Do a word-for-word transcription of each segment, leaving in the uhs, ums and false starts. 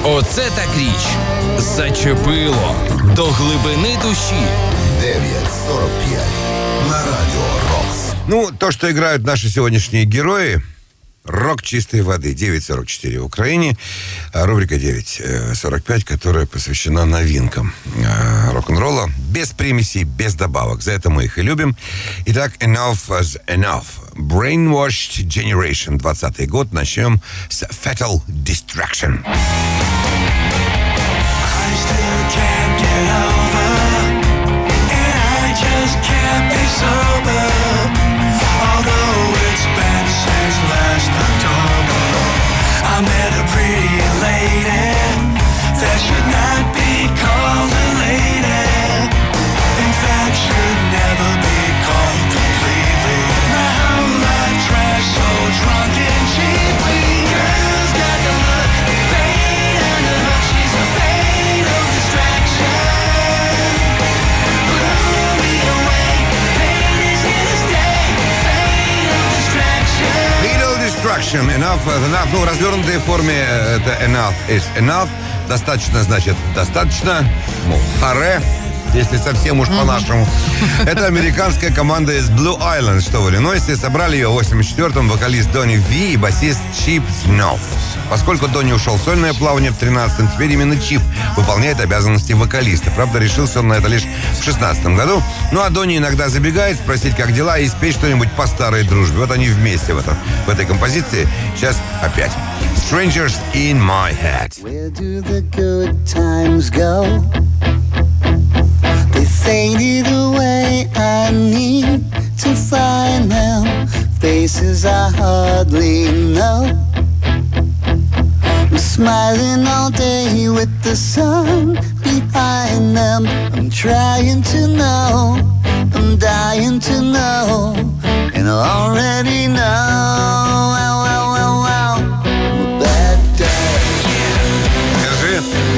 Оце так річ. Зачепило до глибини душі. девять сорок пять на радио Рокс. Ну, то, что играют наши сегодняшние герои, рок чистой воды. девять сорок четыре в Украине. Рубрика девять сорок пять, которая посвящена новинкам рок-н-ролла. Без примесей, без добавок. За это мы их и любим. Итак, Enough is Enough. Brainwashed Generation. двадцатый год. Начнем с Fatal Distraction. I met a pretty lady that should not be called a lady. In fact, should never be called completely. My whole life trash, so drunk and cheaply. Girls got the look, pain under her. She's a fatal distraction. Blew me away. Pain is here to stay. Fatal distraction. Fatal Distraction. Enough is enough. Ну, в развернутой форме это enough is enough. Достаточно, значит, достаточно. Мол, харе, если совсем уж по-нашему. Это американская команда из Blue Island, что в Иллинойсе. Собрали ее в восемьдесят четвёртом вокалист Донни Ви и басист Чип Знов. Поскольку Донни ушел в сольное плавание в тринадцатом, теперь именно Чип выполняет обязанности вокалиста. Правда, решился он на это лишь в шестнадцатом году. Ну, а Донни иногда забегает спросить, как дела, и спеть что-нибудь по старой дружбе. Вот они вместе в, этом, в этой композиции. Сейчас опять. Strangers in my head. Where do the good times go? They faded away. I need to find them. Faces I hardly know. I'm smiling all day with the sun behind them. I'm trying to know, I'm dying to know, and I already know. Wow, wow, wow, wow. A bad day. Скажи.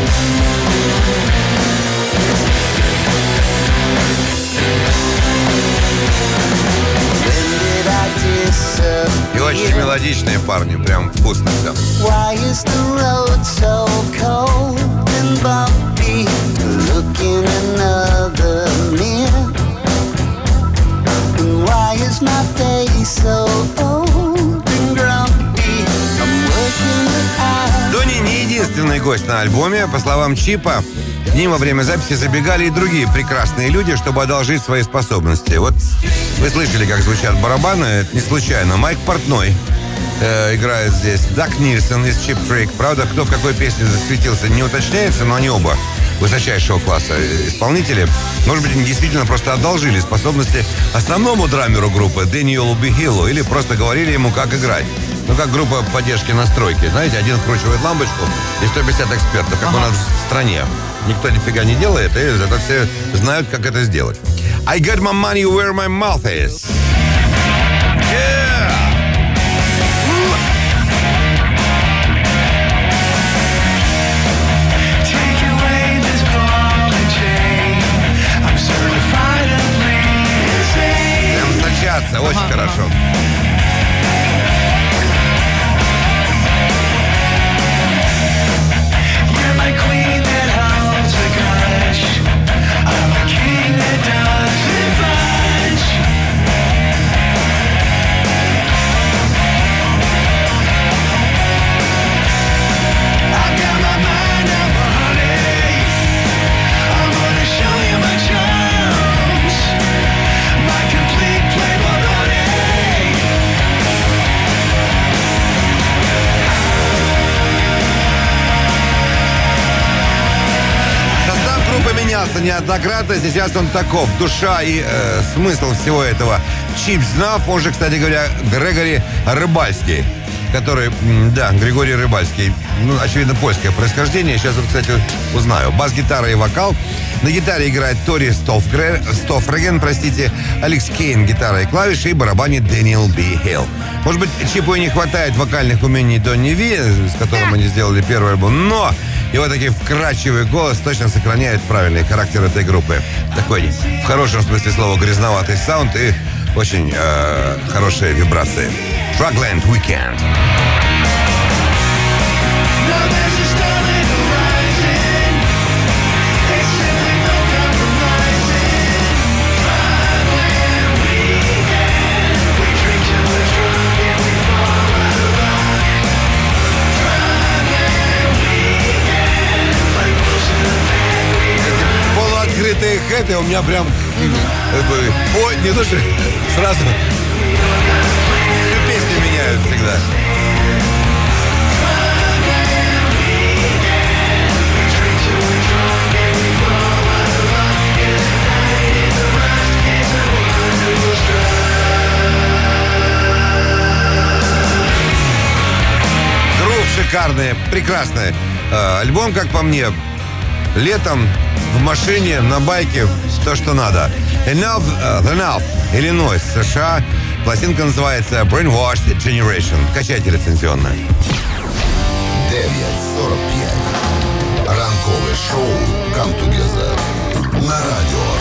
When did I disappear? И очень мелодичные парни, прям вкусно все. Why is the road so cold and bumpy? Look in another mirror. And why is my face so old and grumpy? I'm working it out. Донни не единственный гость на альбоме. По словам Чипа, к ним во время записи забегали и другие прекрасные люди, чтобы одолжить свои способности. Вот вы слышали, как звучат барабаны. Это не случайно. Майк Портной э, играет здесь. Дак Нильсон из Чип Трик. Правда, кто в какой песне засветился, не уточняется, но они оба высочайшего класса исполнители. Может быть, они действительно просто одолжили способности основному драмеру группы Дэниелу Бихиллу или просто говорили ему, как играть. Ну, как группа поддержки настройки. Знаете, один вкручивает лампочку и сто пятьдесят экспертов, как ага. у нас в стране. Никто нифига не делает, и зато все знают, как это сделать. I got my money where my mouth is. Yeah! Прям сочаться, очень ага. хорошо. Неоднократно, сейчас он таков. Душа и э, смысл всего этого. Чип Знав, он же, кстати говоря, Грегори Рыбальский, который, да, Григорий Рыбальский, ну, очевидно, польское происхождение. Сейчас вот, кстати, узнаю. Бас-гитара и вокал. На гитаре играет Тори Стофгре, Стофреген, простите, Алекс Кейн, гитара и клавиши, и барабанит Дэниел Би Хилл. Может быть, Чипу и не хватает вокальных умений Донни Ви, с которым они сделали первый альбом, но его такой вкрадчивый голос точно сохраняет правильный характер этой группы. Такой, в хорошем смысле слова, грязноватый саунд и очень э, хорошие вибрации. Drugland Weekend. Now there's a star это у меня прям... Ой, не то, что сразу... Всю песню меняют всегда. Шикарный, прекрасный э, альбом, как по мне. Летом в машине, на байке, то, что надо. Enough, uh, Enough, Иллинойс, США. Пластинка называется Brainwashed Generation. Качайте лицензионно. дев'ять сорок п'ять. Ранкове шоу Come Together на радіо